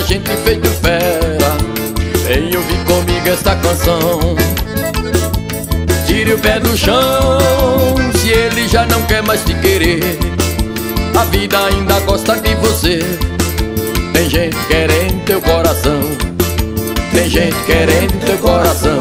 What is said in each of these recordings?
gente feito fera. Vem ouvir comigo esta canção. Tire o pé do chão, se ele já não quer mais te querer. A vida ainda gosta de você. Tem gente querendo teu coração. Tem gente querendo teu coração.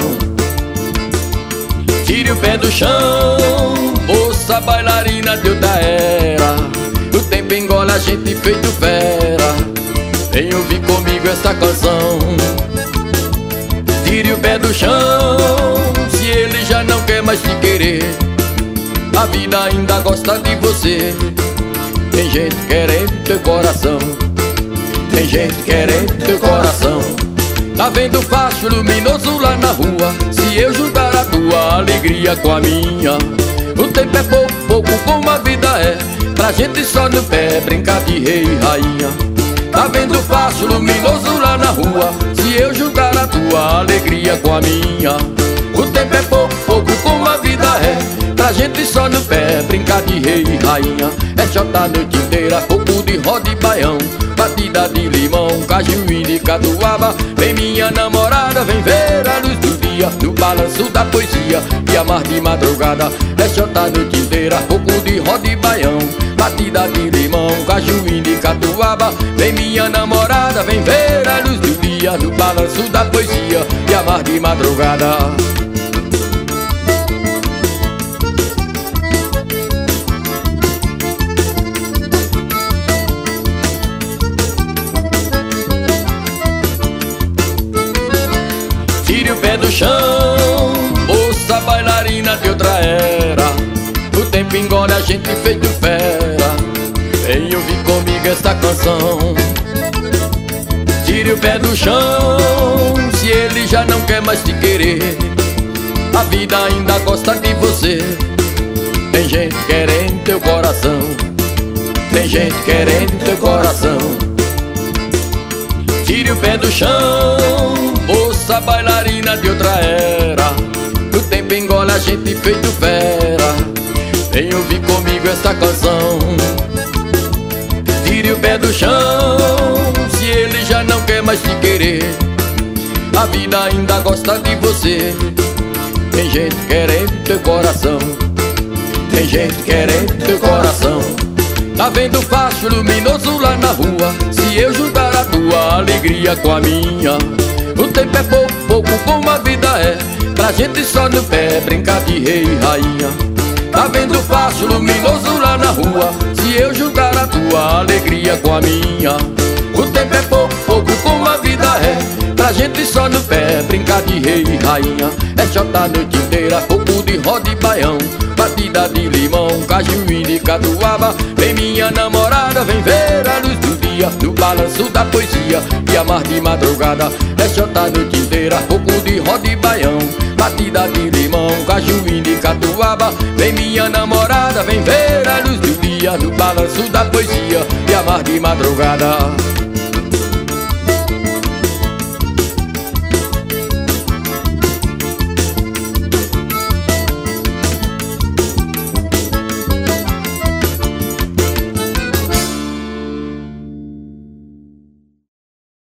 Tire o pé do chão, moça bailarina de outra era. O tempo engole a gente feito fera. Vem ouvir comigo esta canção. Tire o pé do chão, se ele já não quer mais te querer. A vida ainda gosta de você. Tem gente querendo teu coração. Tem gente querendo teu coração. Tá vendo facho luminoso lá na rua? Se eu juntar a tua alegria com a minha. O tempo é pouco, pouco como a vida é. Pra gente só no pé brincar de rei e rainha. Tá vendo facho luminoso lá na rua? Se eu juntar a tua alegria com a minha. O tempo é pouco, pouco como a vida é. Pra gente só no pé brincar de rei e rainha. É jota a noite inteira, coco de roda e baião, batida de limão, cajuína e catuaba. Vem minha namorada, vem ver a luz do dia, no balanço da poesia e amar de madrugada. É jota a noite inteira, coco de roda e baião, batida de limão, cajuína e catuaba. Vem minha namorada, vem ver a luz do dia, no balanço da poesia e amar de madrugada. Tire o pé do chão, moça bailarina de outra era. O tempo engole a gente feito fera. Vem ouvir comigo esta canção. Tire o pé do chão, se ele já não quer mais te querer. A vida ainda gosta de você. Tem gente querendo teu coração. Tem gente querendo teu coração. Tire o pé do chão, moça bailarina de outra era. O tempo engole a gente feito fera. Vem ouvir comigo esta canção. Tire o pé do chão, se ele já não quer mais te querer. A vida ainda gosta de você. Tem gente querendo teu coração. Tem gente querendo teu coração. Tá vendo facho luminoso lá na rua? Se eu juntar a tua alegria com a minha. O tempo é pouco, pouco como a vida é. Pra gente só no pé brincar de rei e rainha. Tá vendo facho luminoso lá na rua? Se eu juntar a tua alegria com a minha. O tempo é pouco, pouco como a vida é. Pra gente só no pé brincar de rei e rainha. É jota a noite inteira, coco de roda e baião, batida de limão, cajuína e catuaba. Vem minha namorada, vem ver a luz do dia, no balanço da poesia e amar de madrugada. É jota a noite inteira, coco de roda e baião, batida de limão, cajuína e catuaba. Vem minha namorada, vem ver a luz do dia, no balanço da poesia e amar de madrugada.